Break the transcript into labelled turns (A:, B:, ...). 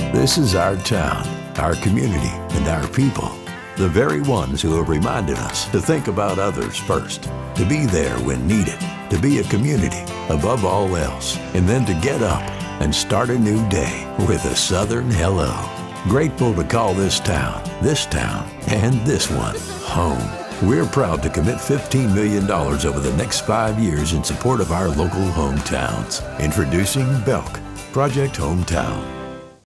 A: This is our town, our community, and our people. The very ones who have reminded us to think about others first, to be there when needed, to be a community above all else, and then to get up and start a new day with a Southern hello. Grateful to call this town, and this one home. We're proud to commit $15 million over the next 5 years in support of our local hometowns. Introducing Belk, Project Hometown.